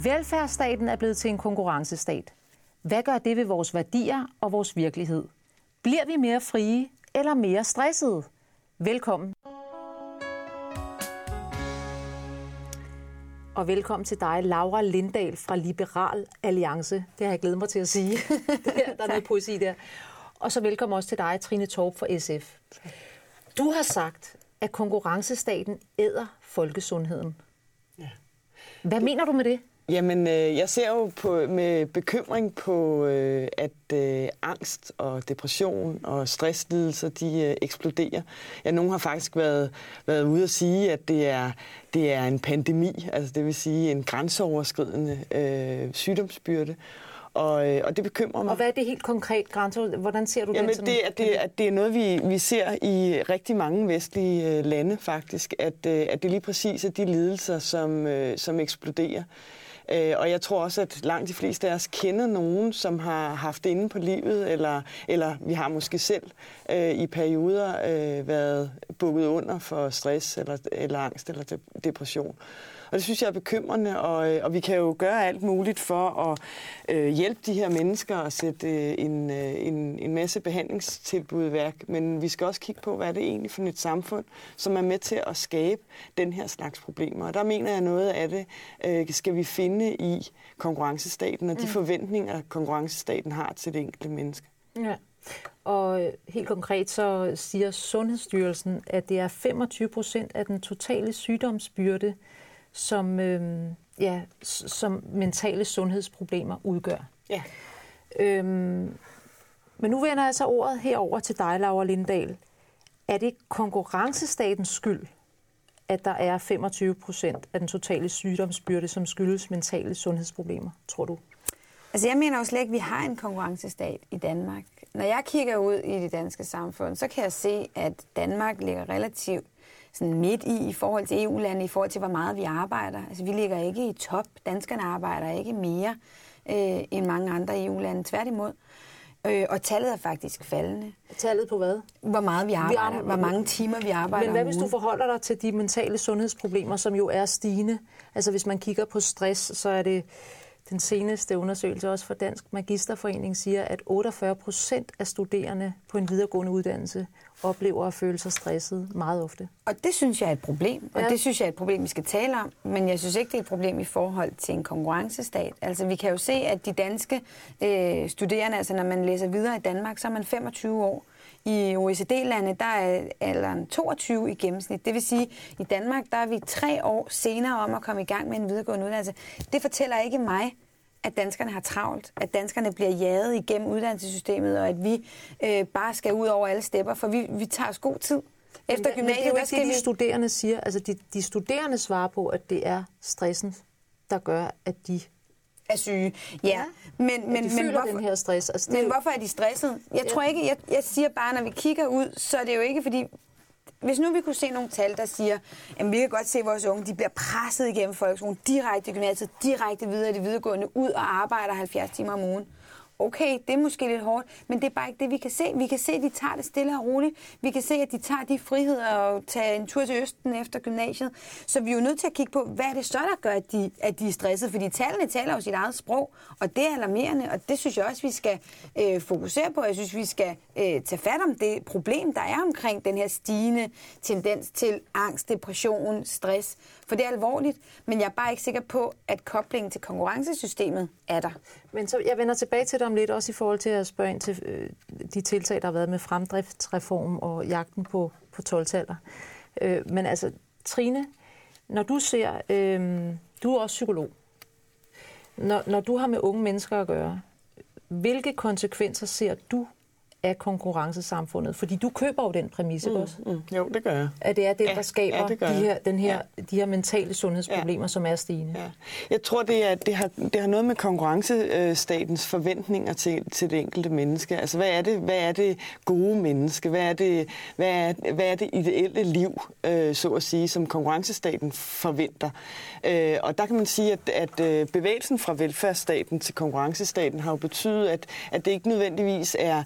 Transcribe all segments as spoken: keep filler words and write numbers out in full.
Velfærdsstaten er blevet til en konkurrencestat. Hvad gør det ved vores værdier og vores virkelighed? Bliver vi mere frie eller mere stressede? Velkommen. Og velkommen til dig, Laura Lindahl fra Liberal Alliance. Det har jeg glædet mig til at sige. der, der er noget poesi der. Og så velkommen også til dig, Trine Torp fra S F. Du har sagt, at konkurrencestaten æder folkesundheden. Ja. Hvad mener du med det? Jamen, øh, jeg ser jo på, med bekymring på, øh, at øh, angst og depression og stresslidelser, de øh, eksploderer. Ja, nogen har faktisk været, været ude at sige, at det er, det er en pandemi, altså det vil sige en grænseoverskridende øh, sygdomsbyrde. Og, og det bekymrer mig. Og hvad er det helt konkret, grænse? Hvordan ser du Jamen, det? Det, er, det, er, det er noget, vi, vi ser i rigtig mange vestlige lande faktisk, at, at det lige præcis er de lidelser, som, som eksploderer. Og jeg tror også, at langt de fleste af os kender nogen, som har haft det inde på livet, eller, eller vi har måske selv øh, i perioder øh, været bukket under for stress, eller, eller angst, eller de, depression. Og det synes jeg er bekymrende, og, og vi kan jo gøre alt muligt for at øh, hjælpe de her mennesker og sætte øh, en, øh, en, en masse behandlingstilbud i værk. Men vi skal også kigge på, hvad er det egentlig for et samfund, som er med til at skabe den her slags problemer. Og der mener jeg, noget af det øh, skal vi finde i konkurrencestaten og de mm. forventninger, konkurrencestaten har til det enkelte menneske. Ja. Og helt konkret så siger Sundhedsstyrelsen, at det er femogtyve procent af den totale sygdomsbyrde, som, øh, ja, som mentale sundhedsproblemer udgør. Ja. Øhm, men nu vender jeg så ordet herover til dig, Laura Lindahl. Er det konkurrencestatens skyld, at der er femogtyve procent af den totale sygdomsbyrde, som skyldes mentale sundhedsproblemer, tror du? Altså jeg mener jo slet ikke, at vi har en konkurrencestat i Danmark. Når jeg kigger ud i det danske samfund, så kan jeg se, at Danmark ligger relativt sådan midt i i forhold til E U-lande, i forhold til, hvor meget vi arbejder. Altså, vi ligger ikke i top. Danskerne arbejder ikke mere øh, end mange andre E U-lande. Tværtimod. Øh, og tallet er faktisk faldende. Tallet på hvad? Hvor meget vi arbejder. Vi arbejder hvor mange timer vi arbejder. Men hvad hvis du forholder dig til de mentale sundhedsproblemer, som jo er stigende? Altså, hvis man kigger på stress, så er det den seneste undersøgelse også fra Dansk Magisterforening siger, at otteogfyrre procent af studerende på en videregående uddannelse oplever at føle sig stresset meget ofte. Og det synes jeg er et problem, og ja. det synes jeg er et problem, vi skal tale om, men jeg synes ikke, det er et problem i forhold til en konkurrencestat. Altså vi kan jo se, at de danske øh, studerende, altså når man læser videre i Danmark, så er man femogtyve år. I O E C D-lande, der er alderen toogtyve i gennemsnit. Det vil sige, at i Danmark, der er vi tre år senere om at komme i gang med en videregående uddannelse. Det fortæller ikke mig, at danskerne har travlt, at danskerne bliver jaget igennem uddannelsessystemet, og at vi øh, bare skal ud over alle stepper, for vi, vi tager os god tid. Efter men, gymnasiet, men det er jo ikke det, de studerende siger. Altså, de, de studerende svarer på, at det er stressen, der gør, at de er syge. Ja, ja. men, men, de men, hvorfor, den her stress. Altså, men jo... hvorfor er de stresset? Jeg ja. tror ikke, jeg, jeg siger bare, når vi kigger ud, så er det jo ikke, fordi hvis nu vi kunne se nogle tal, der siger, at vi kan godt se, at vores unge de bliver presset igennem folkeskolen, direkte i gymnasiet, direkte videre i det videregående, ud og arbejder halvfjerds timer om ugen. Okay, det er måske lidt hårdt, men det er bare ikke det, vi kan se. Vi kan se, at de tager det stille og roligt. Vi kan se, at de tager de friheder og tager en tur til Østen efter gymnasiet. Så vi er jo nødt til at kigge på, hvad er det så, der gør, at de, at de er stressede? Fordi tallene taler jo sit eget sprog, og det er alarmerende, og det synes jeg også, vi skal øh, fokusere på. Jeg synes, vi skal øh, tage fat om det problem, der er omkring den her stigende tendens til angst, depression, stress. For det er alvorligt, men jeg er bare ikke sikker på, at koblingen til konkurrencesystemet er der. Men så jeg vender tilbage til dig om lidt, også i forhold til at spørge ind til øh, de tiltag, der har været med fremdriftsreform og jagten på, på tolv-taller. Øh, men altså, Trine, når du ser, øh, du er også psykolog, når, når du har med unge mennesker at gøre, hvilke konsekvenser ser du af konkurrencesamfundet? Fordi du køber jo den præmis, ikke mm, også? Mm, jo, det gør jeg. At det er det, ja, der skaber ja, de, her, den her, ja. de her mentale sundhedsproblemer, ja. som er stigende. Ja. Jeg tror, det, er, det, har, det har noget med konkurrencestatens forventninger til, til det enkelte menneske. Altså, hvad er det, hvad er det gode menneske? Hvad er det, hvad er, hvad er det ideelle liv, øh, så at sige, som konkurrencestaten forventer? Øh, og der kan man sige, at, at bevægelsen fra velfærdsstaten til konkurrencestaten har jo betydet, at, at det ikke nødvendigvis er øh,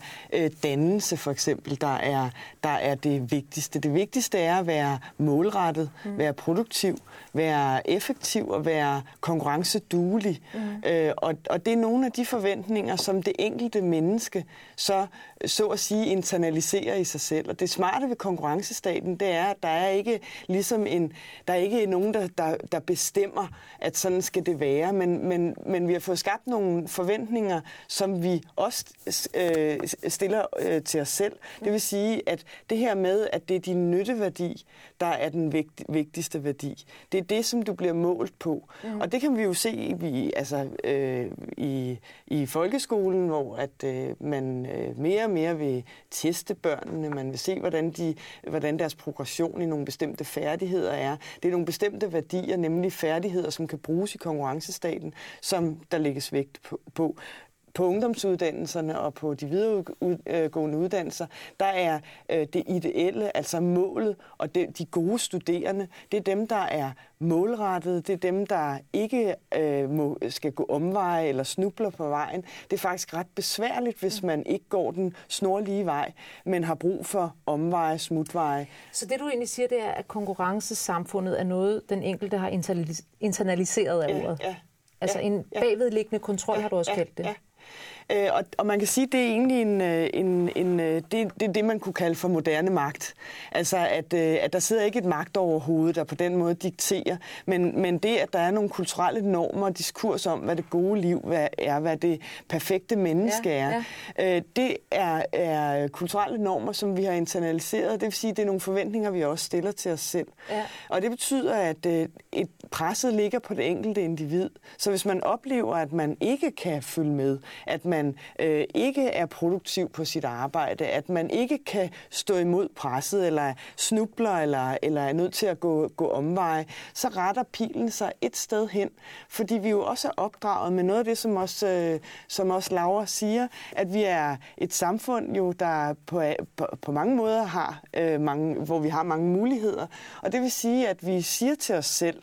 øh, dannelse for eksempel, der er, der er det vigtigste. Det vigtigste er at være målrettet, mm. være produktiv, være effektiv og være konkurrenceduelig. Mm. Øh, og, og det er nogle af de forventninger, som det enkelte menneske så, så at sige internaliserer i sig selv. Og det smarte ved konkurrencestaten, det er, at der er ikke ligesom en, der er ikke nogen, der, der, der bestemmer, at sådan skal det være, men, men, men vi har fået skabt nogle forventninger, som vi også øh, stiller øh, til os selv. Det vil sige, at det her med, at det er din nytteværdi, der er den vigt, vigtigste værdi. Det er det, som du bliver målt på. Mm. Og det kan vi jo se i, altså, øh, i, i folkeskolen, hvor at, øh, man øh, mere og mere vil teste børnene, man vil se, hvordan, de, hvordan deres progression i nogle bestemte færdigheder er. Det er nogle bestemte værdier, nemlig færdigheder, som kan bruges i konkurrencestaten, som der lægges vægt på. på. På ungdomsuddannelserne og på de videregående uddannelser, der er øh, det ideelle, altså målet, og det, de gode studerende, det er dem, der er målrettede, det er dem, der ikke øh, må, skal gå omveje eller snubler på vejen. Det er faktisk ret besværligt, hvis man ikke går den snorlige vej, men har brug for omveje, smutveje. Så det, du egentlig siger, det er, at konkurrencesamfundet er noget, den enkelte har internaliseret af ordet? Ja, ja. Altså ja, en bagvedliggende kontrol, ja, har du også ja, kaldt det? Ja. Øh, og, og man kan sige, at det er egentlig en, en, en, det, det, er det, man kunne kalde for moderne magt. Altså, at, at der sidder ikke et magt over hovedet, der på den måde dikterer, men, men det, at der er nogle kulturelle normer og diskurs om, hvad det gode liv er, hvad det perfekte menneske ja, er, ja. Øh, det er, er kulturelle normer, som vi har internaliseret. Det vil sige, at det er nogle forventninger, vi også stiller til os selv. Ja. Og det betyder, at et presset ligger på det enkelte individ. Så hvis man oplever, at man ikke kan følge med, at man øh, ikke er produktiv på sit arbejde, at man ikke kan stå imod presset, eller snubler, eller, eller er nødt til at gå, gå omveje, så retter pilen sig et sted hen. Fordi vi jo også er opdraget med noget af det, som også, øh, som også Laura siger, at vi er et samfund, jo, der på, på, på mange måder har, øh, mange, hvor vi har mange muligheder. Og det vil sige, at vi siger til os selv,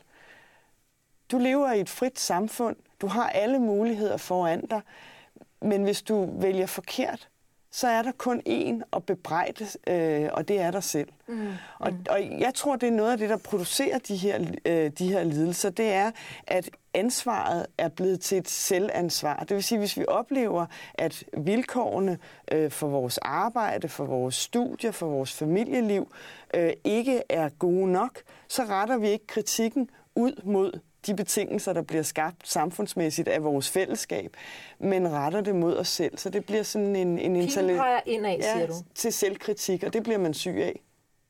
du lever i et frit samfund, du har alle muligheder foran dig, men hvis du vælger forkert, så er der kun én at bebrejde, øh, og det er dig selv. Mm. Og, og jeg tror, det er noget af det, der producerer de her, øh, de her lidelser, det er, at ansvaret er blevet til et selvansvar. Det vil sige, hvis vi oplever, at vilkårene øh, for vores arbejde, for vores studier, for vores familieliv øh, ikke er gode nok, så retter vi ikke kritikken ud mod de betingelser, der bliver skabt samfundsmæssigt af vores fællesskab, men retter det mod os selv. Så det bliver sådan en... en Pilen peger indad, ja, siger du? Til selvkritik, og det bliver man syg af.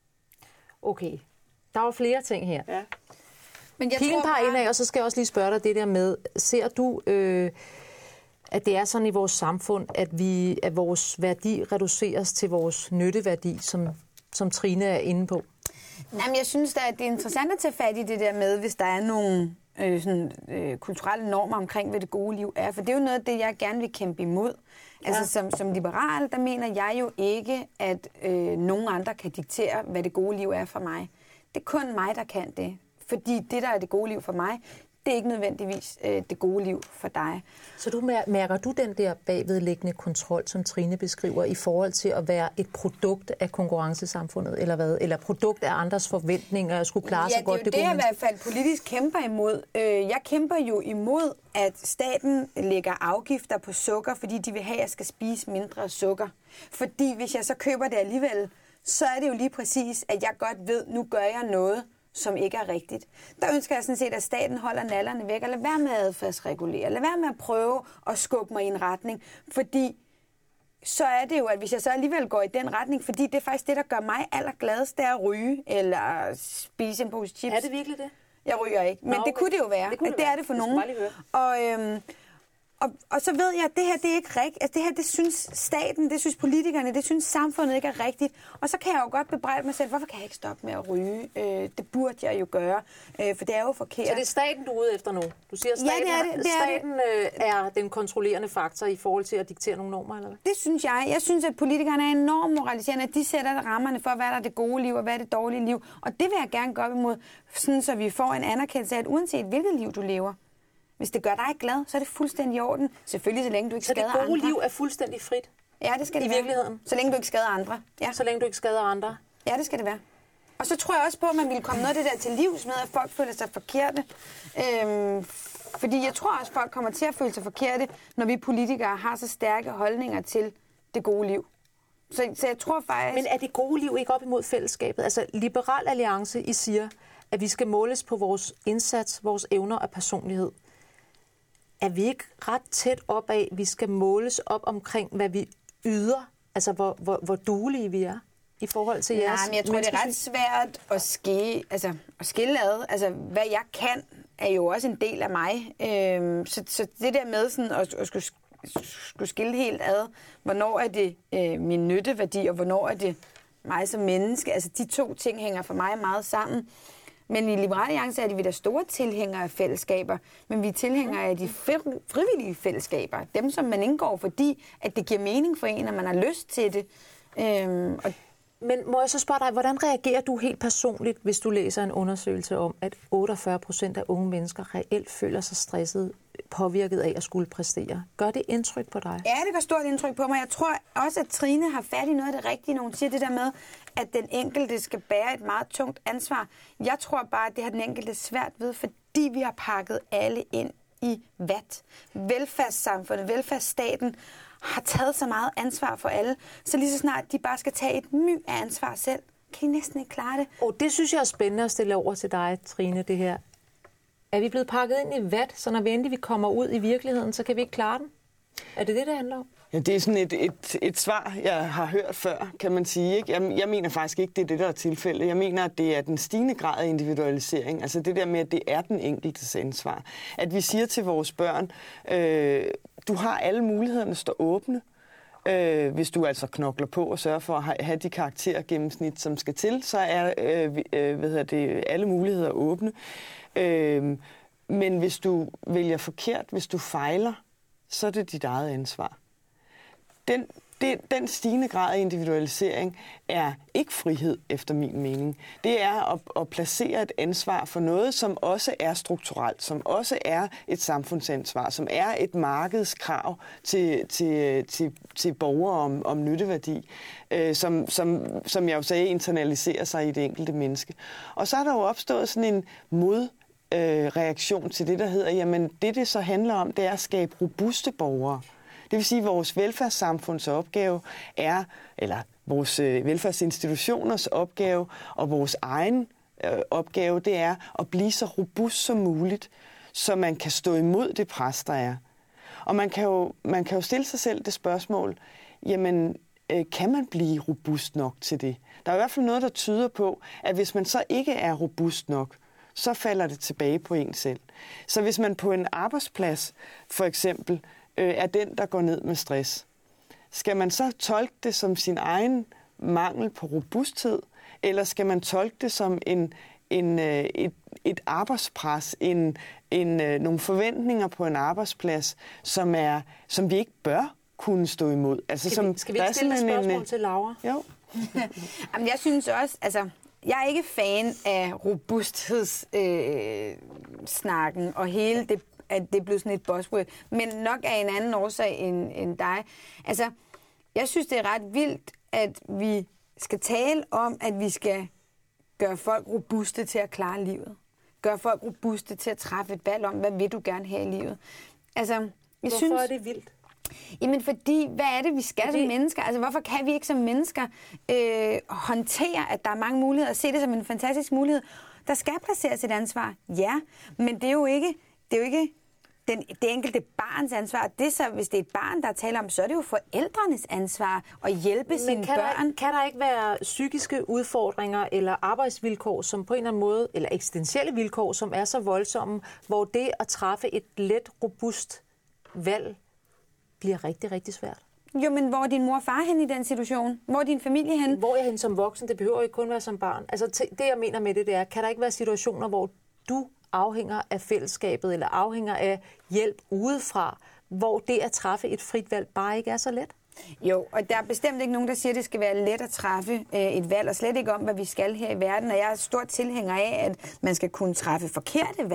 Okay. Der er jo flere ting her. Ja. Men jeg Pilen peger indad, og så skal jeg også lige spørge dig det der med, ser du, øh, at det er sådan i vores samfund, at, vi, at vores værdi reduceres til vores nytteværdi, som, som Trine er inde på? Jamen, jeg synes da, at det er interessant at tage fat i det der med, hvis der er nogle øh, sådan, øh, kulturelle normer omkring, hvad det gode liv er. For det er jo noget af det, jeg gerne vil kæmpe imod. Ja. Altså som, som liberal, der mener jeg jo ikke, at øh, nogen andre kan diktere, hvad det gode liv er for mig. Det er kun mig, der kan det. Fordi det, der er det gode liv for mig, det er ikke nødvendigvis øh, det gode liv for dig. Så du mærker du den der bagvedliggende kontrol, som Trine beskriver, i forhold til at være et produkt af konkurrencesamfundet, eller hvad? Eller produkt af andres forventninger, at skulle klare ja, så godt det, det gode? Ja, det er jo det, jeg i hvert fald politisk kæmper imod. Jeg kæmper jo imod, at staten lægger afgifter på sukker, fordi de vil have, at jeg skal spise mindre sukker. Fordi hvis jeg så køber det alligevel, så er det jo lige præcis, at jeg godt ved, nu gør jeg noget, som ikke er rigtigt. Der ønsker jeg sådan set, at staten holder nallerne væk, og lad være med at adfærdsregulere. Lad være med at prøve at skubbe mig i en retning, fordi så er det jo, at hvis jeg så alligevel går i den retning, fordi det er faktisk det, der gør mig allergladest, det er at ryge, eller spise en pose chips. Er det virkelig det? Jeg ryger ikke, men Nå, okay. det kunne det jo være. Det, det, det er det for nogen. Og, øhm, og, og så ved jeg, at det her, det er ikke rigtigt. Altså, det her, det synes staten, det synes politikerne, det synes samfundet ikke er rigtigt. Og så kan jeg jo godt bebrejde mig selv, hvorfor kan jeg ikke stoppe med at ryge? Øh, det burde jeg jo gøre, øh, for det er jo forkert. Så det er staten, du er ude efter nu? Du siger, at staten, ja, det er, det. Det er, staten øh, er den kontrollerende faktor i forhold til at diktere nogle normer, eller hvad? Det synes jeg. Jeg synes, at politikerne er enormt moraliserende, at de sætter rammerne for, hvad der er det gode liv, og hvad er det dårlige liv. Og det vil jeg gerne gå op imod, sådan så vi får en anerkendelse af, at uanset hvilket liv du lever, hvis det gør dig glad, så er det fuldstændig i orden. Selvfølgelig, så længe du ikke så skader andre. Så det gode liv er fuldstændig frit? Ja, det skal det I være. virkeligheden. Så længe du ikke skader andre. Ja. Så længe du ikke skader andre. Ja, det skal det være. Og så tror jeg også på, at man ville komme noget af det der til livs med, at folk føler sig forkerte. Øhm, fordi jeg tror også, at folk kommer til at føle sig forkerte, når vi politikere har så stærke holdninger til det gode liv. Så, så jeg tror faktisk... Men er det gode liv ikke op imod fællesskabet? Altså, Liberal Alliance, I siger, at vi skal måles på vores indsats, vores evner og personlighed. Er vi ikke ret tæt op af, at vi skal måles op omkring, hvad vi yder? Altså, hvor, hvor, hvor duelige vi er i forhold til jeres... Nej, men jeg tror, det er ret svært at skille, altså, at skille ad. Altså, hvad jeg kan, er jo også en del af mig. Øhm, så, så det der med sådan at, at skulle, skulle skille helt ad, hvornår er det øh, min nytteværdi, og hvornår er det mig som menneske. Altså, de to ting hænger for mig meget sammen. Men i Liberal Alliance er vi der store tilhængere af fællesskaber, men vi er tilhængere af de frivillige fællesskaber. Dem, som man indgår, fordi at det giver mening for en, og man har lyst til det. Øhm, og Men må jeg så spørge dig, hvordan reagerer du helt personligt, hvis du læser en undersøgelse om, at otteogfyrre procent af unge mennesker reelt føler sig stresset, påvirket af at skulle præstere? Gør det indtryk på dig? Ja, det gør stort indtryk på mig. Jeg tror også, at Trine har fat i noget af det rigtige, når hun siger det der med, at den enkelte skal bære et meget tungt ansvar. Jeg tror bare, at det har den enkelte svært ved, fordi vi har pakket alle ind i vat. Velfærdssamfundet, velfærdsstaten har taget så meget ansvar for alle, så lige så snart de bare skal tage et my af ansvar selv, kan I næsten ikke klare det. Og det synes jeg er spændende at stille over til dig, Trine, det her. Er vi blevet pakket ind i vat, så når vi endelig vi kommer ud i virkeligheden, så kan vi ikke klare den? Er det det, det handler om? Ja, det er sådan et, et, et svar, jeg har hørt før, kan man sige. Ikke? Jeg, jeg mener faktisk ikke, det er det, der er tilfældet. Jeg mener, at det er den stigende grad af individualisering. Altså det der med, at det er den enkeltes ansvar. At vi siger til vores børn, øh, du har alle mulighederne stå åbne, øh, hvis du altså knokler på og sørger for at have de karaktergennemsnit, som skal til, så er øh, øh, hvad hedder det, alle muligheder åbne. Øh, men hvis du vælger forkert, hvis du fejler, så er det dit eget ansvar. Den, det, den stigende grad af individualisering er ikke frihed, efter min mening. Det er at, at placere et ansvar for noget, som også er strukturelt, som også er et samfundsansvar, som er et markedskrav til, til, til, til borgere om, om nytteværdi, øh, som, som, som jeg jo sagde, internaliserer sig i det enkelte menneske. Og så er der jo opstået sådan en mod Øh, reaktion til det, der hedder, jamen det, det så handler om, det er at skabe robuste borgere. Det vil sige, at vores velfærdssamfunds opgave er, eller vores øh, velfærdsinstitutioners opgave og vores egen øh, opgave, det er at blive så robust som muligt, så man kan stå imod det pres, der er. Og man kan jo, man kan jo stille sig selv det spørgsmål, jamen øh, kan man blive robust nok til det? Der er i hvert fald noget, der tyder på, at hvis man så ikke er robust nok, så falder det tilbage på en selv. Så hvis man på en arbejdsplads, for eksempel, øh, er den, der går ned med stress, skal man så tolke det som sin egen mangel på robusthed, eller skal man tolke det som en, en, øh, et, et arbejdspres, en, en, øh, nogle forventninger på en arbejdsplads, som, er, som vi ikke bør kunne stå imod? Altså, skal som, vi, skal vi ikke stille et spørgsmål en, til Laura? Jo. Jamen, jeg synes også, altså... Jeg er ikke fan af robusthedssnakken øh, og hele det, at det er blevet sådan et buzzword, men nok af en anden årsag end, end dig. Altså, jeg synes, det er ret vildt, at vi skal tale om, at vi skal gøre folk robuste til at klare livet. Gøre folk robuste til at træffe et valg om, hvad vil du gerne have i livet. Altså, jeg Hvorfor synes, er det vildt? Jamen fordi, hvad er det, vi skal fordi... som mennesker? Altså hvorfor kan vi ikke som mennesker øh, håndtere, at der er mange muligheder, og se det som en fantastisk mulighed? Der skal placeres et ansvar, ja, men det er jo ikke, det er jo ikke den, det enkelte barns ansvar. Det så, hvis det er et barn, der taler om, så er det jo forældrenes ansvar at hjælpe men sine kan børn. Der, kan der ikke være psykiske udfordringer eller arbejdsvilkår, som på en eller anden måde, eller eksistentielle vilkår, som er så voldsomme, hvor det at træffe et let, robust valg bliver rigtig, rigtig svært? Jo, men hvor er din mor og far hen i den situation? Hvor er din familie hen? Hvor er jeg hen som voksen? Det behøver jo ikke kun være som barn. Altså, det jeg mener med det, det er, kan der ikke være situationer, hvor du afhænger af fællesskabet, eller afhænger af hjælp udefra, hvor det at træffe et frit valg bare ikke er så let? Jo, og der er bestemt ikke nogen, der siger, at det skal være let at træffe øh, et valg, og slet ikke om, hvad vi skal her i verden. Og jeg er stort tilhænger af, at man skal kunne træffe forkerte valg.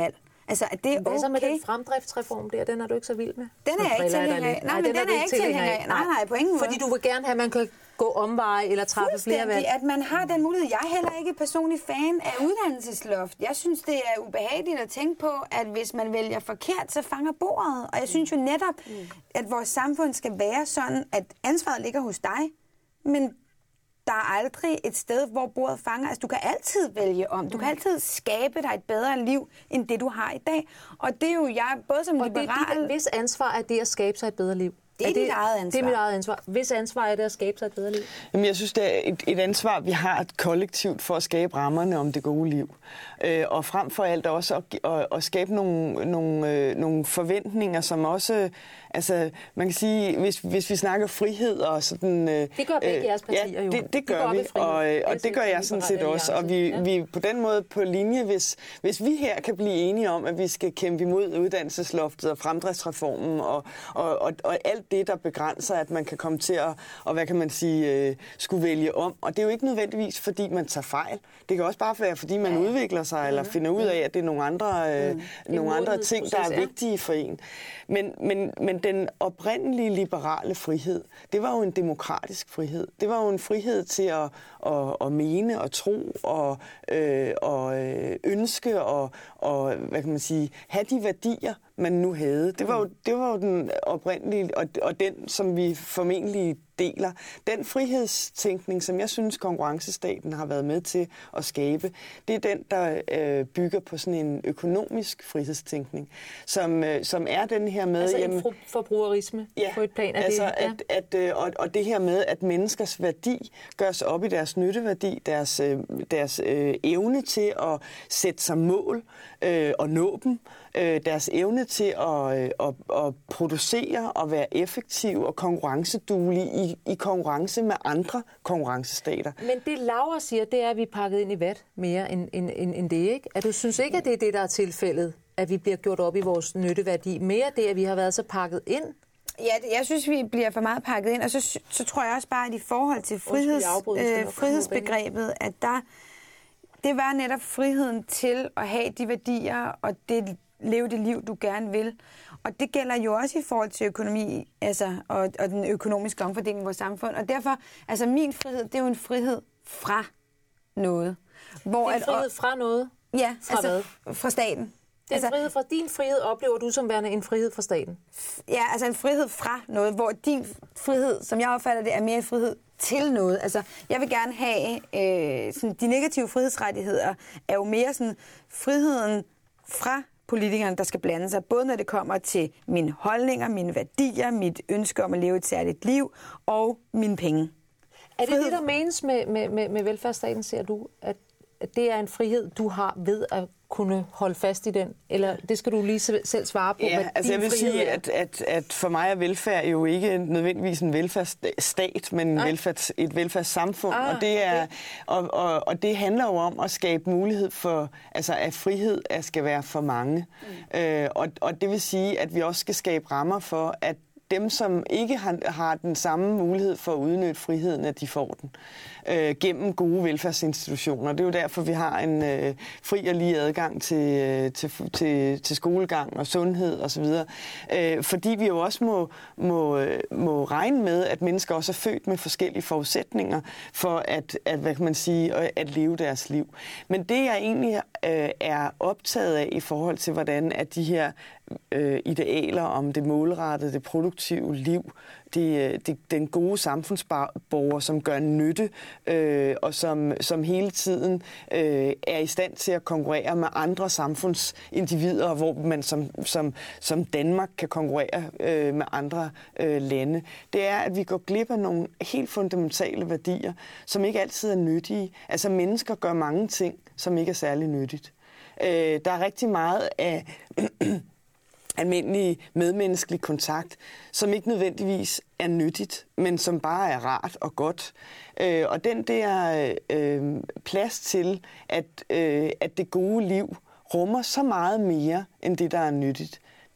Altså, er det okay? Hvad så med den fremdriftsreform der? Den er du ikke så vild med? Den er jeg ikke tilhænger af. Nej, men den er jeg ikke tilhænger af. Nej, nej, på ingen måde. Fordi du vil gerne have, at man kan gå omveje eller træffe flere valg. At man har den mulighed. Jeg er heller ikke personlig fan af uddannelsesloft. Jeg synes, det er ubehageligt at tænke på, at hvis man vælger forkert, så fanger bordet. Og jeg synes jo netop, at vores samfund skal være sådan, at ansvaret ligger hos dig, men der er aldrig et sted, hvor bordet fanger. Altså, du kan altid vælge om. Du kan altid skabe dig et bedre liv, end det, du har i dag. Og det er jo jeg, både som og liberal... Det, hvis ansvar er det at skabe sig et bedre liv? Det er, er det, dit eget ansvar. Det er mit eget ansvar. Hvis ansvar er det at skabe sig et bedre liv? Jamen, jeg synes, det er et, et ansvar, vi har et kollektivt for at skabe rammerne om det gode liv. Øh, og frem for alt også at, at, at skabe nogle, nogle, øh, nogle forventninger, som også... Altså, man kan sige, hvis, hvis vi snakker frihed og sådan... Øh, det gør begge jeres partier ja, jo. det, det gør vi, og, og det gør jeg sådan set også. Og vi, ja. vi på den måde på linje, hvis, hvis vi her kan blive enige om, at vi skal kæmpe imod uddannelsesloftet og fremdriftsreformen og, og, og, og alt det, der begrænser, at man kan komme til at, og hvad kan man sige, øh, skulle vælge om. Og det er jo ikke nødvendigvis, fordi man tager fejl. Det kan også bare være, fordi man ja. udvikler sig, eller finder ud af, at det er nogle andre, øh, mm. nogle andre ting, der er vigtige for en. Men, men, men den oprindelige liberale frihed, det var jo en demokratisk frihed. Det var jo en frihed til at, at, at mene og tro og, øh, og ønske og, og hvad kan man sige, have de værdier, man nu havde. Det var jo, det var jo den oprindelige, og, og den, som vi formentlig deler. Den frihedstænkning, som jeg synes, konkurrencestaten har været med til at skabe, det er den, der øh, bygger på sådan en økonomisk frihedstænkning, som, øh, som er den her med... Altså jamen, en forbrugerisme ja, på et plan af altså det? Ja. At, at, øh, og, og det her med, at menneskers værdi gørs op i deres nytteværdi, deres, øh, deres øh, evne til at sætte sig mål øh, og nå dem, øh, deres evne til at, øh, at, at producere og være effektiv og konkurrenceduelig i, i konkurrence med andre konkurrencestater. Men det Laura siger, det er, at vi er pakket ind i vat mere end, end, end, end det, ikke? At du synes ikke, at det er det, der er tilfældet, at vi bliver gjort op i vores nytteværdi. Mere det, at vi har været så pakket ind? Ja, jeg synes, vi bliver for meget pakket ind, og så, så tror jeg også bare, at i forhold til friheds, øh, frihedsbegrebet, at der, det var netop friheden til at have de værdier og det, leve det liv, du gerne vil. Og det gælder jo også i forhold til økonomi, altså, og, og den økonomiske omfordeling i vores samfund. Og derfor, altså min frihed, det er jo en frihed fra noget. Hvor det er en frihed at, fra noget? Ja, fra altså hvad? Fra staten. Det er altså, en frihed fra din frihed, oplever du som værende en frihed fra staten? Ja, altså en frihed fra noget, hvor din frihed, som jeg opfatter det, er mere en frihed til noget. Altså, jeg vil gerne have, øh, sådan, de negative frihedsrettigheder er jo mere sådan friheden fra politikerne, der skal blande sig, både når det kommer til mine holdninger, mine værdier, mit ønske om at leve et særligt liv og mine penge. Er det det, der menes med, med, med, med velfærdsstaten, ser du, at det er en frihed, du har ved at kunne holde fast i den? Eller det skal du lige selv svare på, ja, hvad altså din jeg vil sige, er. at, at, at for mig er velfærd jo ikke nødvendigvis en velfærdsstat, men en velfærds, et velfærdssamfund. Ah, og, det er, okay. og, og, og det handler jo om at skabe mulighed for, altså at frihed skal være for mange. Mm. Øh, og, og det vil sige, at vi også skal skabe rammer for, at dem, som ikke har, har den samme mulighed for at udnytte friheden, at de får den øh, gennem gode velfærdsinstitutioner. Det er jo derfor, vi har en øh, fri og lige adgang til, øh, til, til, til skolegang og sundhed osv. Øh, fordi vi jo også må, må, må regne med, at mennesker også er født med forskellige forudsætninger for at, at, hvad kan man sige, at leve deres liv. Men det, jeg egentlig øh, er optaget af i forhold til, hvordan at de her øh, idealer om det målrettede, det produktive liv, de, de, den gode samfundsborger, som gør nytte, øh, og som, som hele tiden øh, er i stand til at konkurrere med andre samfundsindivider, hvor man som, som, som Danmark kan konkurrere øh, med andre øh, lande. Det er, at vi går glip af nogle helt fundamentale værdier, som ikke altid er nyttige. Altså mennesker gør mange ting, som ikke er særlig nyttigt. Øh, der er rigtig meget af almindelig medmenneskelig kontakt, som ikke nødvendigvis er nyttigt, men som bare er rart og godt. Øh, og den der øh, plads til, at, øh, at det gode liv rummer så meget mere end det, der er nyttigt,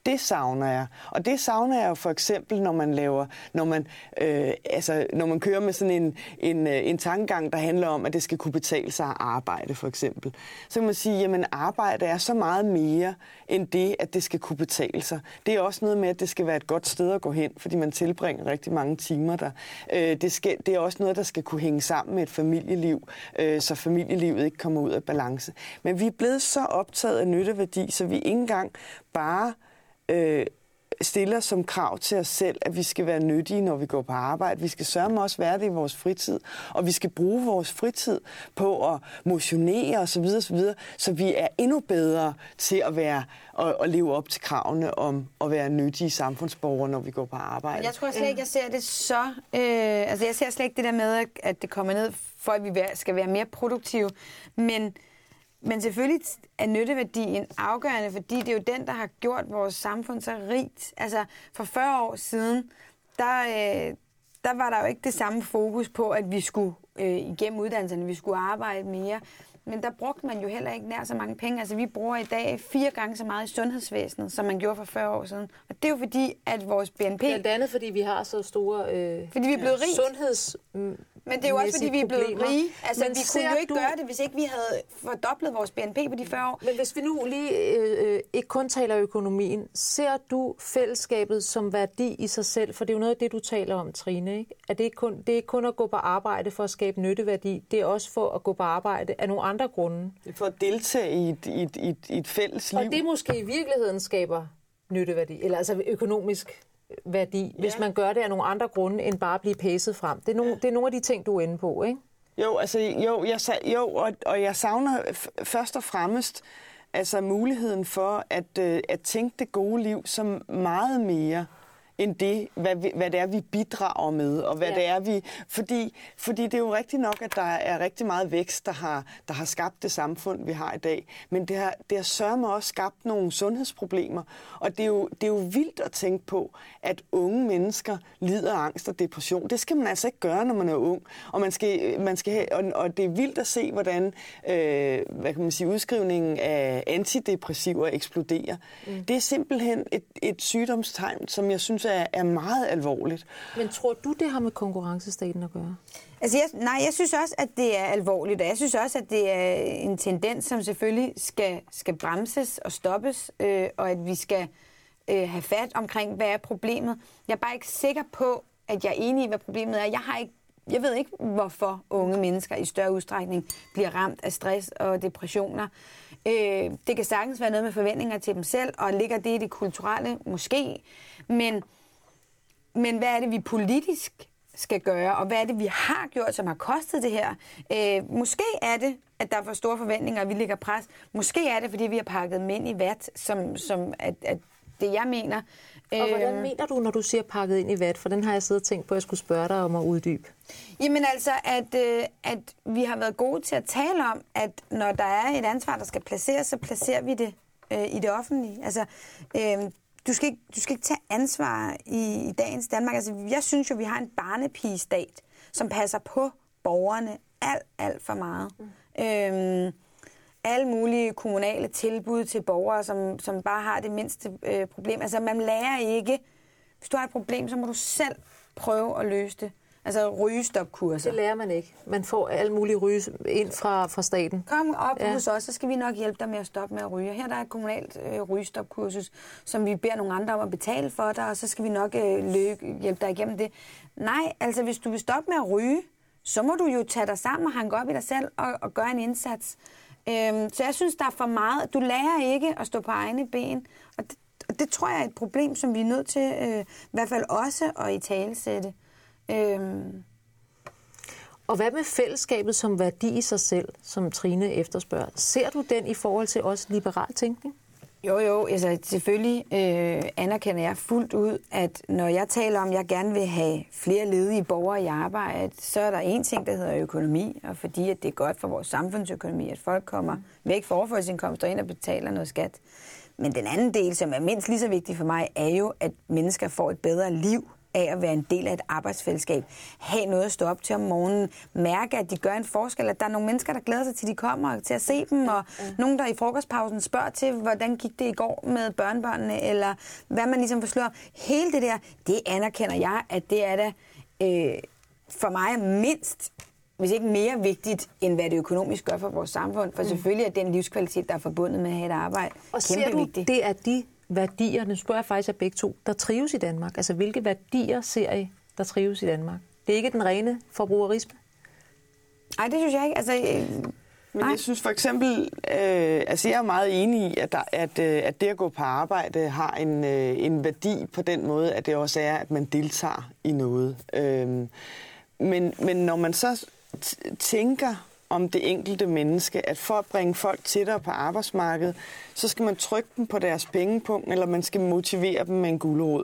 Det savner jeg. Og det savner jeg jo for eksempel, når man laver, når man, øh, altså, når man kører med sådan en, en, en tankegang, der handler om, at det skal kunne betale sig at arbejde, for eksempel. Så kan man sige, jamen arbejde er så meget mere end det, at det skal kunne betale sig. Det er også noget med, at det skal være et godt sted at gå hen, fordi man tilbringer rigtig mange timer der. Øh, det, skal, det er også noget, der skal kunne hænge sammen med et familieliv, øh, så familielivet ikke kommer ud af balance. Men vi er blevet så optaget af nytteværdi, så vi ikke engang bare øh, stiller som krav til os selv, at vi skal være nyttige, når vi går på arbejde. Vi skal sørge med også være det i vores fritid, og vi skal bruge vores fritid på at motionere osv., osv., så vi er endnu bedre til at være og, og leve op til kravene om at være nyttige samfundsborgere, når vi går på arbejde. Jeg tror slet ikke, jeg ser det så... Øh, altså, jeg ser slet ikke det der med, at det kommer ned, for at vi skal være mere produktive, men Men selvfølgelig er nytteværdien afgørende, fordi det er jo den, der har gjort vores samfund så rigt. Altså for fyrre år siden, der, øh, der var der jo ikke det samme fokus på, at vi skulle øh, igennem uddannelserne, vi skulle arbejde mere. Men der brugte man jo heller ikke nær så mange penge. Altså vi bruger i dag fire gange så meget i sundhedsvæsenet, som man gjorde for fyrre år siden. Og det er jo fordi, at vores B N P... Blandt andet, fordi vi har så store øh, fordi vi er blevet rige. sundheds... Men det er jo også, fordi vi er blevet rige. Altså, men vi kunne jo ikke du... gøre det, hvis ikke vi havde fordoblet vores B N P på de fyrre år. Men hvis vi nu lige øh, ikke kun taler økonomien, ser du fællesskabet som værdi i sig selv? For det er jo noget af det, du taler om, Trine, ikke? At det ikke kun, det er ikke kun at gå på arbejde for at skabe nytteværdi, det er også for at gå på arbejde af nogle andre grunde. Det er for at deltage i et, i et, i et, i et fælles liv. Og det måske i virkeligheden skaber nytteværdi, eller altså økonomisk værdi, ja. Hvis man gør det af nogle andre grunde, end bare at blive pæset frem. Det er, nogle, det er nogle af de ting, du er inde på, ikke? Jo, altså, jo, jeg, jo og, og jeg savner f- først og fremmest altså, muligheden for at, øh, at tænke det gode liv som meget mere end det, hvad, vi, hvad det er, vi bidrager med, og hvad ja. det er, vi... Fordi, fordi det er jo rigtigt nok, at der er rigtig meget vækst, der har, der har skabt det samfund, vi har i dag. Men det har, det har sørme også skabt nogle sundhedsproblemer. Og det er, jo, det er jo vildt at tænke på, at unge mennesker lider af angst og depression. Det skal man altså ikke gøre, når man er ung. Og, man skal, man skal, og, og det er vildt at se, hvordan øh, hvad kan man sige, udskrivningen af antidepressiver eksploderer. Mm. Det er simpelthen et, et sygdomstegn, som jeg synes er, er meget alvorligt. Men tror du, det har med konkurrencestaten at gøre? Altså, jeg, nej, jeg synes også, at det er alvorligt, og jeg synes også, at det er en tendens, som selvfølgelig skal, skal bremses og stoppes, øh, og at vi skal øh, have fat omkring, hvad er problemet. Jeg er bare ikke sikker på, at jeg er enig i, hvad problemet er. Jeg har ikke Jeg ved ikke, hvorfor unge mennesker i større udstrækning bliver ramt af stress og depressioner. Øh, det kan sagtens være noget med forventninger til dem selv, og ligger det i det kulturelle? Måske. Men, men hvad er det, vi politisk skal gøre, og hvad er det, vi har gjort, som har kostet det her? Øh, måske er det, at der er for store forventninger, og vi ligger pres. Måske er det, fordi vi har pakket dem ind i vat, som, som at, at det, jeg mener. Og hvordan mener du, når du siger pakket ind i vat? For den har jeg siddet og tænkt på, at jeg skulle spørge dig om at uddybe. Jamen altså, at, øh, at vi har været gode til at tale om, at når der er et ansvar, der skal placeres, så placerer vi det øh, i det offentlige. Altså, øh, du, skal ikke, du skal ikke tage ansvar i, i dagens Danmark. Altså, jeg synes jo, vi har en barnepigestat, som passer på borgerne alt, alt for meget. Mm. Øh, alle mulige kommunale tilbud til borgere, som, som bare har det mindste øh, problem. Altså, man lærer ikke, hvis du har et problem, så må du selv prøve at løse det. Altså rygestopkurser. Det lærer man ikke. Man får alle mulige ryge ind fra, fra staten. Kom op ja. hos os, så skal vi nok hjælpe dig med at stoppe med at ryge. Her der er et kommunalt øh, rygestopkursus, som vi beder nogle andre om at betale for dig, og så skal vi nok øh, løbe, hjælpe dig igennem det. Nej, altså hvis du vil stoppe med at ryge, så må du jo tage dig sammen og hanke op i dig selv og, og gøre en indsats. Øhm, så jeg synes, der er for meget. Du lærer ikke at stå på egne ben, og det, og det tror jeg er et problem, som vi er nødt til øh, i hvert fald også at italesætte. Øhm. Og hvad med fællesskabet som værdi i sig selv, som Trine efterspørger? Ser du den i forhold til også liberal tænkning? Jo, jo. Altså, selvfølgelig øh, anerkender jeg fuldt ud, at når jeg taler om, at jeg gerne vil have flere ledige borgere i arbejde, så er der en ting, der hedder økonomi, og fordi at det er godt for vores samfundsøkonomi, at folk kommer væk fra overførselsindkomster ind og betaler noget skat. Men den anden del, som er mindst lige så vigtig for mig, er jo, at mennesker får et bedre liv af at være en del af et arbejdsfællesskab. Have noget at stå op til om morgenen. Mærke, at de gør en forskel. At der er nogle mennesker, der glæder sig til, de kommer til at se dem. Og ja. nogen, der i frokostpausen spørger til, hvordan gik det i går med børnebørnene, eller hvad man ligesom forslår. Hele det der, det anerkender jeg, at det er da øh, for mig mindst, hvis ikke mere vigtigt, end hvad det økonomisk gør for vores samfund. For mm. selvfølgelig er den livskvalitet, der er forbundet med at have et arbejde, og kæmpe ser du, vigtigt. Det er de værdier, nu spørger jeg faktisk af begge to, der trives i Danmark. Altså, hvilke værdier ser I, der trives i Danmark? Det er ikke den rene forbrugerisme? Nej, det synes jeg ikke. Altså, øh, Men jeg synes for eksempel, øh, altså jeg er meget enig i, at, der, at, øh, at det at gå på arbejde har en, øh, en værdi på den måde, at det også er, at man deltager i noget. Øh, men, men når man så tænker om det enkelte menneske, at for at bringe folk tættere på arbejdsmarkedet, så skal man trykke dem på deres pengepunkt, eller man skal motivere dem med en gulerod.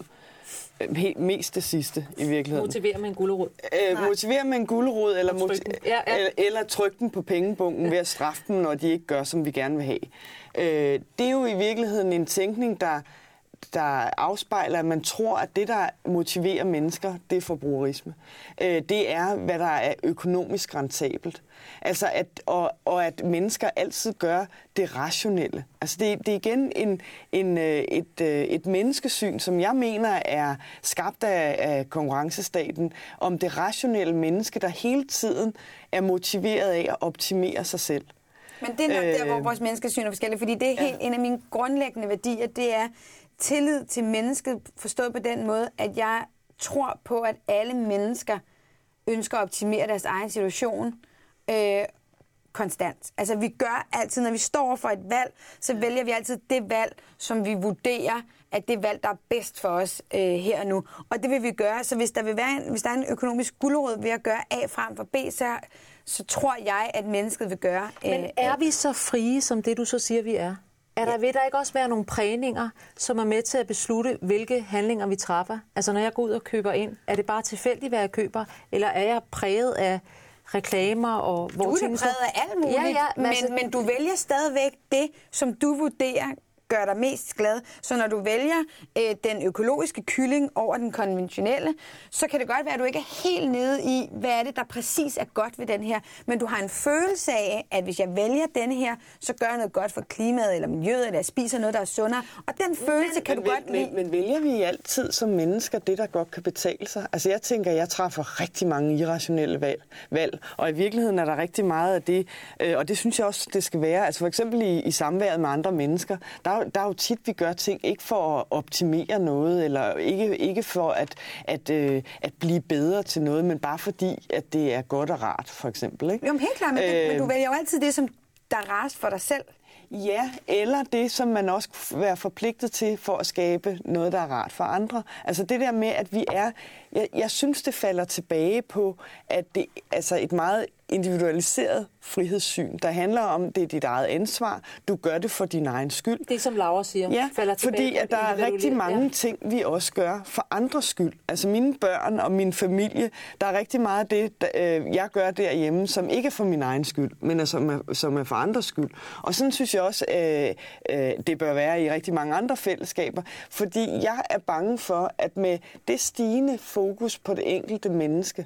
Helt mest det sidste i virkeligheden. Motivere med en gulerod? Øh, motivere med en gulerod, eller, motiv- ja, ja. eller, eller trykke dem på pengebunken ved at straffe dem, når de ikke gør, som vi gerne vil have. Øh, det er jo i virkeligheden en tænkning, der, der afspejler, at man tror, at det, der motiverer mennesker, det er forbrugerisme. Øh, det er, hvad der er økonomisk rentabelt. Altså at, og, og at mennesker altid gør det rationelle. Altså det, det er igen en, en, et, et menneskesyn, som jeg mener er skabt af, af konkurrencestaten, om det rationelle menneske, der hele tiden er motiveret af at optimere sig selv. Men det er nok øh, der, hvor vores menneskesyn er forskellige, fordi det er helt ja. en af mine grundlæggende værdier, det er tillid til mennesket, forstået på den måde, at jeg tror på, at alle mennesker ønsker at optimere deres egen situation, Øh, konstant. Altså vi gør altid, når vi står for et valg, så vælger vi altid det valg, som vi vurderer, at det valg, der er bedst for os øh, her og nu. Og det vil vi gøre, så hvis der, vil være en, hvis der er en økonomisk gulerod ved at gøre A frem for B, så, så tror jeg, at mennesket vil gøre øh, Men er vi så frie, som det du så siger, vi er? Er der, vil der ikke også være nogle prægninger, som er med til at beslutte, hvilke handlinger vi træffer? Altså når jeg går ud og køber ind, er det bare tilfældigt, hvad jeg køber, eller er jeg præget af reklamer og hvor du er da præget af alt muligt, ja, ja, men, men, altså... men du vælger stadigvæk det, som du vurderer gør dig mest glad. Så når du vælger øh, den økologiske kylling over den konventionelle, så kan det godt være, at du ikke er helt nede i, hvad er det, der præcis er godt ved den her. Men du har en følelse af, at hvis jeg vælger denne her, så gør jeg noget godt for klimaet eller miljøet, eller jeg spiser noget, der er sundere. Og den følelse men, kan men, du godt lide. Men, men vælger vi altid som mennesker det, der godt kan betale sig? Altså jeg tænker, jeg træffer rigtig mange irrationelle valg, valg. Og i virkeligheden er der rigtig meget af det, øh, og det synes jeg også, det skal være. Altså for eksempel i, i samværet med andre mennesker, der der er jo tit, vi gør ting ikke for at optimere noget, eller ikke, ikke for at, at, øh, at blive bedre til noget, men bare fordi, at det er godt og rart, for eksempel. Ikke? Jo, men helt klart, men, øh, men du vælger jo altid det, som der er rart for dig selv. Ja, eller det, som man også kunne være forpligtet til for at skabe noget, der er rart for andre. Altså det der med, at vi er... Jeg, jeg synes, det falder tilbage på, at det altså et meget individualiseret frihedssyn, der handler om, det er dit eget ansvar. Du gør det for din egen skyld. Det, som Laura siger, ja, falder tilbage. Fordi at der er rigtig mange ja. ting, vi også gør for andres skyld. Altså mine børn og min familie, der er rigtig meget af det, der, øh, jeg gør derhjemme, som ikke er for min egen skyld, men er, som, er, som er for andres skyld. Og sådan synes jeg også, øh, øh, det bør være i rigtig mange andre fællesskaber. Fordi jeg er bange for, at med det stigende fokus på det enkelte menneske,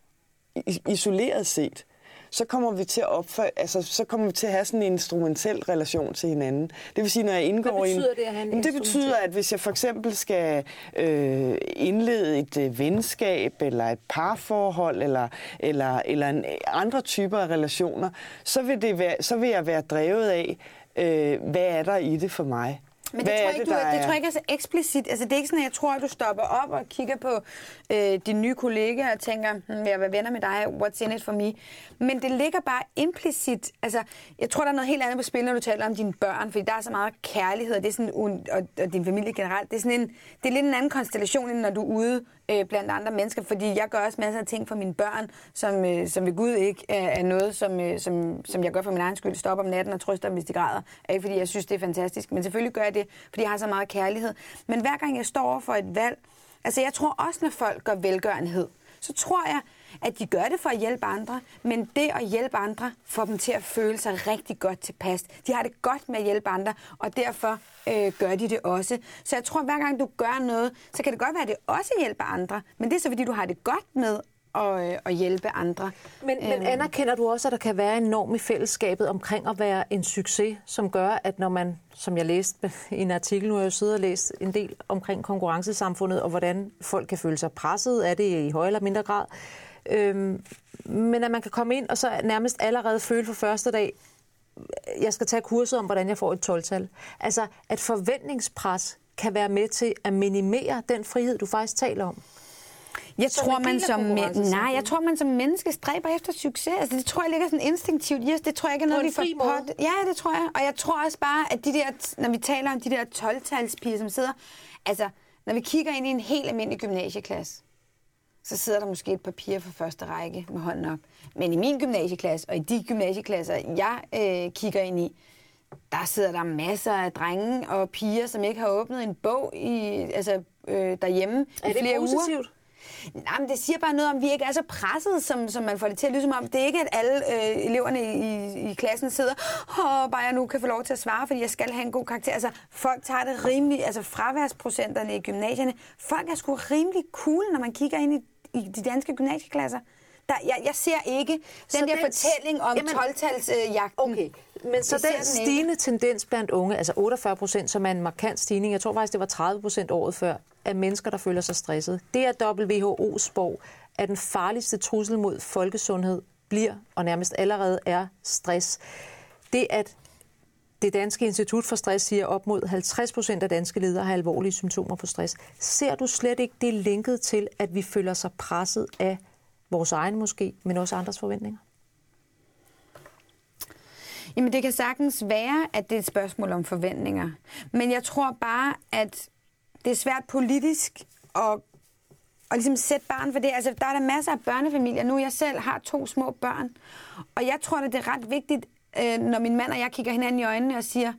isoleret set, så kommer vi til at opføre, altså så kommer vi til at have sådan en instrumentel relation til hinanden. Det vil sige, når jeg indgår Hvad betyder i det at have en det betyder, at hvis jeg for eksempel skal øh, indlede et øh, venskab eller et parforhold eller eller eller en, andre typer af relationer, så vil det være, så vil jeg være drevet af, øh, hvad er der i det for mig? Men det tror, ikke, det, du, det tror jeg ikke er så eksplicit. Altså, det er ikke sådan, at jeg tror, at du stopper op og kigger på øh, dine nye kollegaer og tænker, hm, vil jeg være venner med dig? What's in it for me? Men det ligger bare implicit. Altså, jeg tror, der er noget helt andet på spil, når du taler om dine børn, fordi der er så meget kærlighed, og, det er sådan, og, og din familie generelt. Det er, sådan en, det er lidt en anden konstellation, end når du er ude øh, blandt andre mennesker, fordi jeg gør også masser af ting for mine børn, som, øh, som ved Gud ikke er, er noget, som, øh, som, som jeg gør for min egen skyld. Stop om natten og trøster dem, hvis de græder. Ikke fordi jeg synes, det er fantastisk, men selvfølgelig gør jeg det, fordi jeg har så meget kærlighed. Men hver gang jeg står over for et valg, altså jeg tror også, når folk gør velgørenhed, så tror jeg, at de gør det for at hjælpe andre, men det at hjælpe andre får dem til at føle sig rigtig godt tilpas. De har det godt med at hjælpe andre, og derfor øh, gør de det også. Så jeg tror, at hver gang du gør noget, så kan det godt være, at det også hjælper andre, men det er så, fordi du har det godt med at, øh, at hjælpe andre. Men, men anerkender du også, at der kan være en norm i fællesskabet omkring at være en succes, som gør, at når man, som jeg læste i en artikel, nu har jeg jo siddet og læst en del omkring konkurrencesamfundet, og hvordan folk kan føle sig presset af det i højere eller mindre grad, øhm, men at man kan komme ind og så nærmest allerede føle for første dag, jeg skal tage kurset om, hvordan jeg får et tolv-tal. Altså, at forventningspres kan være med til at minimere den frihed, du faktisk taler om. Jeg tror, man som, nej, jeg tror, man som menneske stræber efter succes. Altså, det tror jeg ligger sådan instinktivt i os. Det tror jeg ikke er noget, vi får på. Ja, det tror jeg. Og jeg tror også bare, at de der, når vi taler om de der tolv-talspiger, som sidder... Altså, når vi kigger ind i en helt almindelig gymnasieklasse, så sidder der måske et papir for første række med hånden op. Men i min gymnasieklasse, og i de gymnasieklasser, jeg øh, kigger ind i, der sidder der masser af drenge og piger, som ikke har åbnet en bog i, altså, øh, derhjemme i flere uger. Er det positivt? Nej, men det siger bare noget om, at vi ikke er så presset, som, som man får det til at lyde som om. Det er ikke, at alle øh, eleverne i, i klassen sidder, og bare jeg nu kan få lov til at svare, fordi jeg skal have en god karakter. Altså, folk tager det rimelig, altså fraværsprocenterne i gymnasierne. Folk er sgu rimelig cool, når man kigger ind i, i de danske gymnasieklasser. Der, jeg, jeg ser ikke den så der den, fortælling om tolv-talsjagten. Øh, okay, men så den, den stigende ikke. tendens blandt unge, altså otteogfyrre procent, som er en markant stigning, jeg tror faktisk, det var tredive procent året før, af mennesker, der føler sig stresset. Det er W H O spår, at den farligste trussel mod folkesundhed bliver, og nærmest allerede er, stress. Det, at det Danske Institut for Stress siger, op mod halvtreds procent af danske ledere har alvorlige symptomer på stress. Ser du slet ikke det linket til, at vi føler sig presset af vores egen måske, men også andres forventninger? Jamen, det kan sagtens være, at det er et spørgsmål om forventninger. Men jeg tror bare, at det er svært politisk at, at ligesom sætte barn for det. Altså, der er der masser af børnefamilier nu. Jeg selv har to små børn. Og jeg tror, at det er ret vigtigt, når min mand og jeg kigger hinanden i øjnene og siger,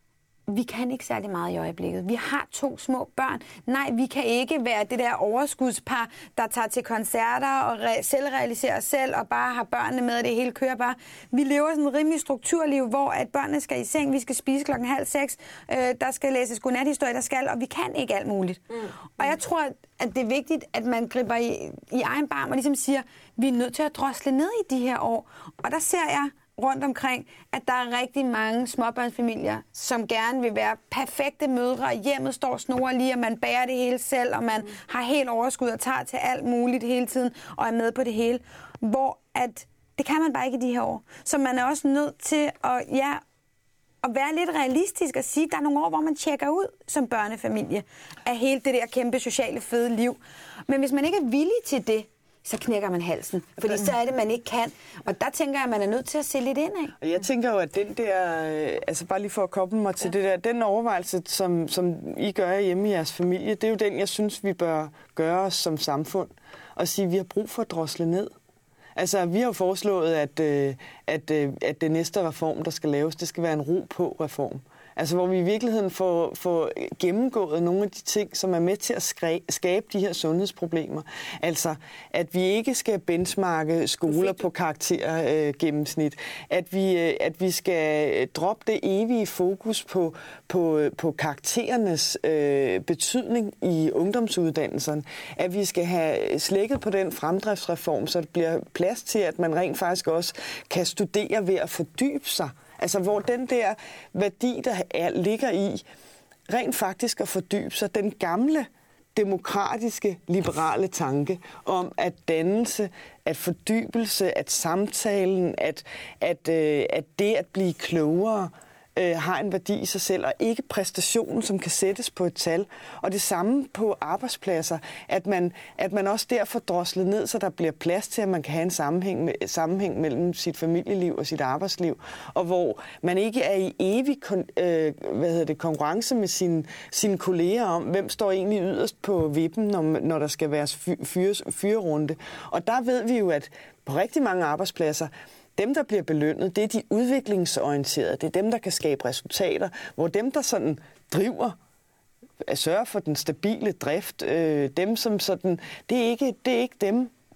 vi kan ikke særlig meget i øjeblikket. Vi har to små børn. Nej, vi kan ikke være det der overskudspar, der tager til koncerter og re- selvrealiserer os selv og bare har børnene med, og det hele kører bare. Vi lever sådan et rimelig strukturliv, hvor at børnene skal i seng, vi skal spise klokken halv seks, øh, der skal læses godnathistorie, der skal, og vi kan ikke alt muligt. Mm. Og jeg tror, at det er vigtigt, at man griber i, i egen barm og ligesom siger, vi er nødt til at drosle ned i de her år. Og der ser jeg rundt omkring, at der er rigtig mange småbørnsfamilier, som gerne vil være perfekte mødre. Hjemmet står snor lige, og man bærer det hele selv, og man mm. har helt overskud og tager til alt muligt hele tiden, og er med på det hele. Hvor at det kan man bare ikke i de her år. Så man er også nødt til at, ja, at være lidt realistisk og sige, at der er nogle år, hvor man tjekker ud som børnefamilie af hele det der kæmpe sociale fede liv. Men hvis man ikke er villig til det, så knækker man halsen. Fordi så er det, man ikke kan. Og der tænker jeg, at man er nødt til at se lidt ind af. Jeg tænker jo, at den der, altså bare lige for at koble mig til ja. det der, den overvejelse, som, som I gør hjemme i jeres familie, det er jo den, jeg synes, vi bør gøre os som samfund. Og sige, at vi har brug for at drosle ned. Altså, vi har jo foreslået, at, at, at det næste reform, der skal laves, det skal være en ro på reform. Altså, hvor vi i virkeligheden får, får gennemgået nogle af de ting, som er med til at skabe de her sundhedsproblemer. Altså, at vi ikke skal benchmarke skoler på karaktergennemsnit. Øh, at, vi, at vi skal droppe det evige fokus på, på, på karakterernes øh, betydning i ungdomsuddannelserne. At vi skal have slækket på den fremdriftsreform, så det bliver plads til, at man rent faktisk også kan studere ved at fordybe sig. Altså, hvor den der værdi, der er, ligger i, rent faktisk at fordybe sig, den gamle demokratiske, liberale tanke om, at dannelse, at fordybelse, at samtalen, at, at, øh, at det at blive klogere, øh, har en værdi i sig selv, og ikke præstationen, som kan sættes på et tal. Og det samme på arbejdspladser, at man, at man også derfor droslet ned, så der bliver plads til, at man kan have en sammenhæng, med, sammenhæng mellem sit familieliv og sit arbejdsliv, og hvor man ikke er i evig kon, øh, hvad hedder det, konkurrence med sine, sine kolleger om, hvem står egentlig yderst på vippen, når, når der skal være fyre, fyrerunde. Og der ved vi jo, at på rigtig mange arbejdspladser, dem, der bliver belønnet, det er de udviklingsorienterede. Det er dem, der kan skabe resultater, hvor dem, der sådan driver, at sørge for den stabile drift, øh, dem som sådan, det er ikke, det er ikke dem,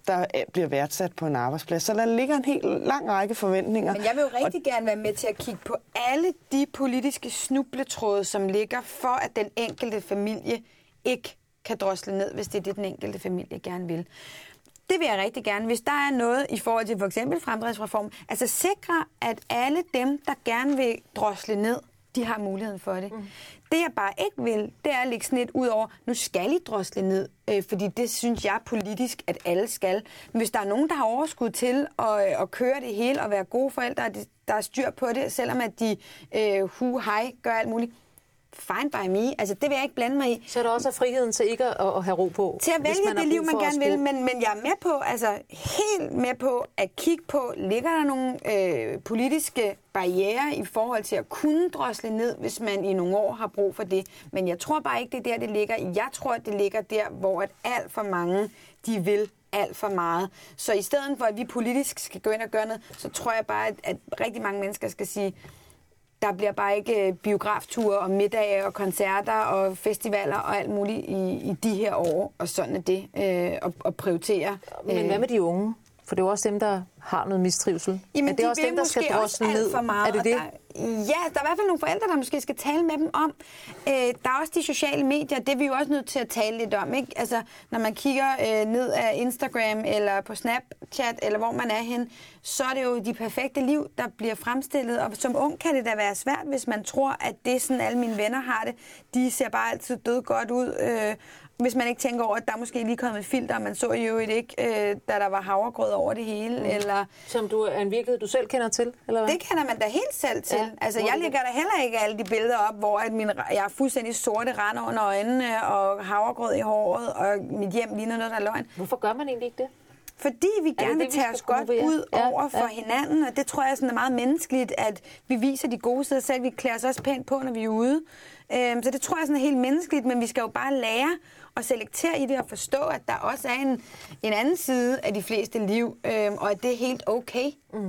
der bliver værdsat på en arbejdsplads. Så der ligger en helt lang række forventninger. Men jeg vil jo rigtig og... gerne være med til at kigge på alle de politiske snubletråde, som ligger for, at den enkelte familie ikke kan drosle ned, hvis det er det, den enkelte familie gerne vil. Det vil jeg rigtig gerne. Hvis der er noget i forhold til for eksempel fremdriftsreform, altså sikre, at alle dem, der gerne vil drosle ned, de har muligheden for det. Mm. Det jeg bare ikke vil, det er at lægge sådan lidt ud over, nu skal I drosle ned, øh, fordi det synes jeg politisk, at alle skal. Men hvis der er nogen, der har overskud til at, at køre det hele og være gode forældre, der er styr på det, selvom at de øh, hu, hej, gør alt muligt, fine by me. Altså, det vil jeg ikke blande mig i. Så er der også friheden til ikke at, at have ro på. Til at vælge det liv, man gerne vil. Men, men jeg er med på, altså helt med på at kigge på, ligger der nogle øh, politiske barrierer i forhold til at kunne drosle ned, hvis man i nogle år har brug for det. Men jeg tror bare ikke, det er der, det ligger. Jeg tror, det ligger der, hvor at alt for mange, de vil alt for meget. Så i stedet for, at vi politisk skal gå ind og gøre noget, så tror jeg bare, at, at rigtig mange mennesker skal sige, der bliver bare ikke biografture og middage og koncerter og festivaler og alt muligt i, i de her år, og sådan er det øh, at, at prioritere. Men hvad med de unge? For det er jo også dem, der har noget mistrivsel. Jamen, er det de også dem, der skal drosle ned? For meget, er det det? Der, ja, der er i hvert fald nogle forældre, der måske skal tale med dem om. Øh, der er også de sociale medier, det er vi jo også nødt til at tale lidt om. Ikke? Altså, når man kigger øh, ned af Instagram eller på Snapchat, eller hvor man er hen, så er det jo de perfekte liv, der bliver fremstillet. Og som ung kan det da være svært, hvis man tror, at det sådan alle mine venner har det. De ser bare altid død godt ud. Øh, Hvis man ikke tænker over, at der er måske lige kommet et filter, og man så jo ikke, øh, da der var havregrød over det hele. Mm. Eller... Som du er en virkelighed, du selv kender til? Eller hvad? Det kender man da helt selv til. Ja, altså, jeg lægger da heller ikke alle de billeder op, hvor at min, jeg er fuldstændig sorte rand under øjnene, og havregrød i håret, og mit hjem ligner noget, der er løgn. Hvorfor gør man egentlig ikke det? Fordi vi gerne vil tage os godt ud ja, over for ja. hinanden, og det tror jeg sådan er meget menneskeligt, at vi viser de gode sider selv. Vi klæder os også pænt på, når vi er ude. Øhm, så det tror jeg sådan er helt menneskeligt, men vi skal jo bare lære at selektere i det og forstå, at der også er en, en anden side af de fleste liv, øhm, og at det er helt okay. Mm.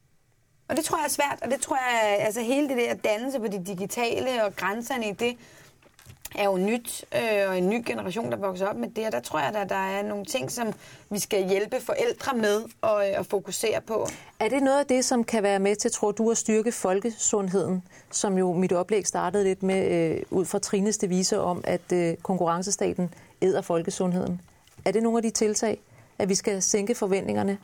Og det tror jeg er svært, og det tror jeg, altså hele det der dannelse på det digitale og grænserne i det, er jo nyt, øh, og en ny generation, der vokser op med det, og der tror jeg, at der er nogle ting, som vi skal hjælpe forældre med og, og fokusere på. Er det noget af det, som kan være med til, tror du, at styrke folkesundheden, som jo mit oplæg startede lidt med, øh, ud fra Trines devise om, at øh, konkurrencestaten æder folkesundheden? Er det nogle af de tiltag, at vi skal sænke forventningerne?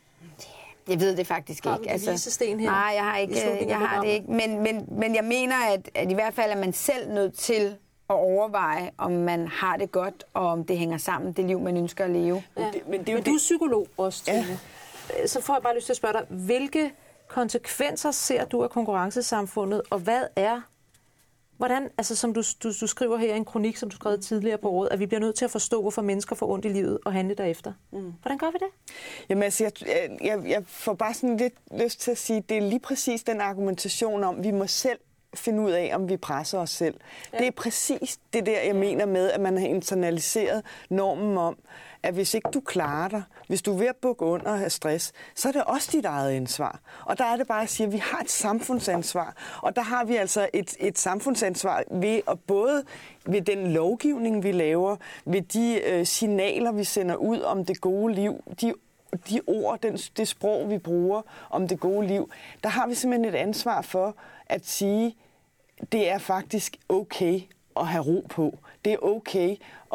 Jeg ved det faktisk ikke. Har du det altså, sten her? Nej, jeg har, ikke, jeg har det ikke. Men, men, men jeg mener, at, at i hvert fald er man selv nødt til at overveje, om man har det godt, og om det hænger sammen, det liv, man ønsker at leve. Ja. Men, det, men, det er men du er psykolog også, Trine. Ja. Så får jeg bare lyst til at spørge dig, hvilke konsekvenser ser du af konkurrencesamfundet, og hvad er, hvordan, altså som du, du, du skriver her i en kronik, som du skrev tidligere på året, at vi bliver nødt til at forstå, hvorfor mennesker får ondt i livet og handle derefter. Mm. Hvordan gør vi det? Jamen altså, jeg, jeg, jeg får bare sådan lidt lyst til at sige, det er lige præcis den argumentation om, vi må selv finde ud af, om vi presser os selv. Ja. Det er præcis det der, jeg mener med, at man har internaliseret normen om, at hvis ikke du klarer dig, hvis du er ved at bukke under og have stress, så er det også dit eget ansvar. Og der er det bare at sige, at vi har et samfundsansvar. Og der har vi altså et, et samfundsansvar ved at både ved den lovgivning, vi laver, ved de øh, signaler, vi sender ud om det gode liv, de de ord, den, det sprog, vi bruger om det gode liv, der har vi simpelthen et ansvar for at sige, det er faktisk okay at have ro på. Det er okay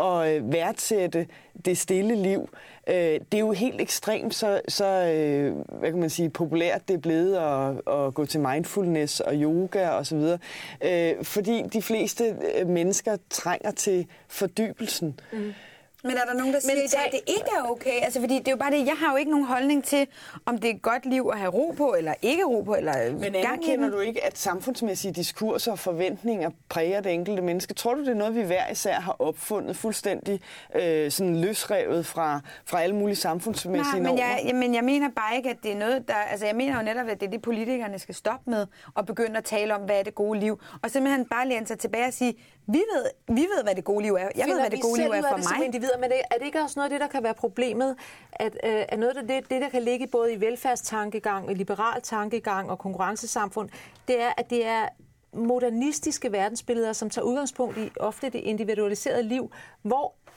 at værdsætte det stille liv. Det er jo helt ekstremt, så, så hvad kan man sige, populært det er blevet at, at gå til mindfulness og yoga og så videre. Fordi de fleste mennesker trænger til fordybelsen. Mm. Men er der nogen, der siger, at det ikke er okay? Altså, fordi det er jo bare det, jeg har jo ikke nogen holdning til, om det er et godt liv at have ro på, eller ikke ro på, eller men anerkender du ikke, at samfundsmæssige diskurser og forventninger præger det enkelte menneske? Tror du, det er noget, vi hver især har opfundet fuldstændig øh, sådan løsrevet fra, fra alle mulige samfundsmæssige normer? Nej, men jeg, men jeg mener bare ikke, at det er noget, der... Altså, jeg mener jo netop, at det er det, politikerne skal stoppe med, og begynde at tale om, hvad er det gode liv. Og simpelthen bare læne sig tilbage og sige, vi ved, vi ved hvad det gode liv er. Jeg Finder ved, hvad det gode liv er for mig. Individer, men det, er det ikke også noget af det, der kan være problemet? At, øh, at noget af det, det, der kan ligge både i velfærdstankegang, i liberal tankegang og konkurrencesamfund, det er, at det er modernistiske verdensbilleder, som tager udgangspunkt i ofte det individualiserede liv, hvor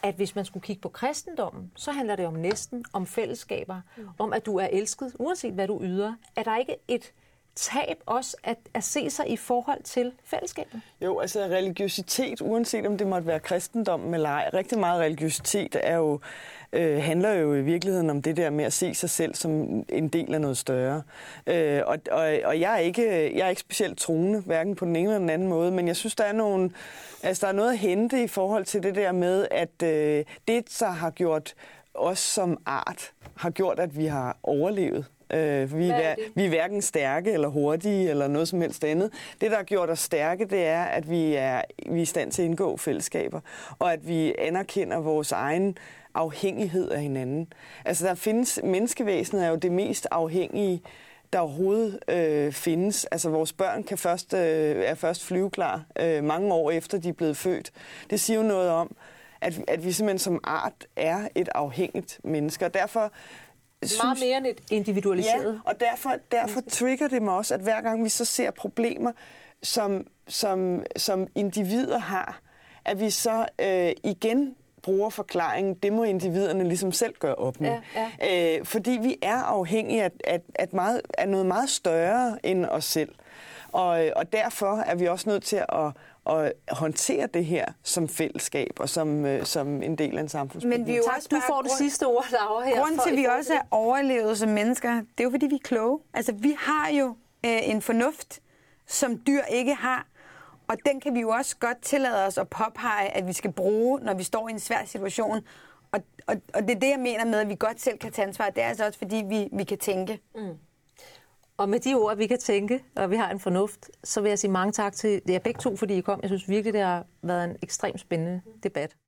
at hvis man skulle kigge på kristendommen, så handler det om næsten, om fællesskaber, mm. om at du er elsket, uanset hvad du yder. Er der ikke et tab også at, at se sig i forhold til fællesskabet? Jo, altså religiøsitet, uanset om det måtte være kristendommen eller ej, rigtig meget religiøsitet er jo, øh, handler jo i virkeligheden om det der med at se sig selv som en del af noget større. Øh, og og, og jeg, er ikke, jeg er ikke specielt troende, hverken på den ene eller den anden måde, men jeg synes, der er, nogle, altså, der er noget at hente i forhold til det der med, at øh, det, der har gjort os som art, har gjort, at vi har overlevet. Øh, vi, er, vi er hverken stærke eller hurtige eller noget som helst andet. Det, der har gjort os stærke, det er, at vi er, vi er i stand til at indgå fællesskaber, og at vi anerkender vores egen afhængighed af hinanden. Altså, der findes, menneskevæsenet er jo det mest afhængige, der overhovedet øh, findes. Altså, vores børn kan først, øh, er først flyveklar øh, mange år efter, de er blevet født. Det siger jo noget om, at, at vi simpelthen som art er et afhængigt menneske, og derfor Synes, meget mere end et individualiseret. Ja, og derfor, derfor trigger det mig også, at hver gang vi så ser problemer, som, som, som individer har, at vi så øh, igen bruger forklaringen, det må individerne ligesom selv gøre op med. Ja, ja. Øh, fordi vi er afhængige af, af, af, meget, af noget meget større end os selv. Og, og derfor er vi også nødt til at og håndtere det her som fællesskab og som, øh, som en del af en samfundsproblem. Men vi tak, du får det grund, sidste ord, Laura, her. Grunden til, at vi også er overlevet som mennesker, det er jo, fordi vi er kloge. Altså, vi har jo øh, en fornuft, som dyr ikke har, og den kan vi jo også godt tillade os at påpege, at vi skal bruge, når vi står i en svær situation. Og, og, og det er det, jeg mener med, at vi godt selv kan tage ansvar. Det er altså også, fordi vi, vi kan tænke. Mm. Og med de ord, vi kan tænke, og vi har en fornuft, så vil jeg sige mange tak til jer begge to, fordi I kom. Jeg synes virkelig, det har været en ekstremt spændende debat.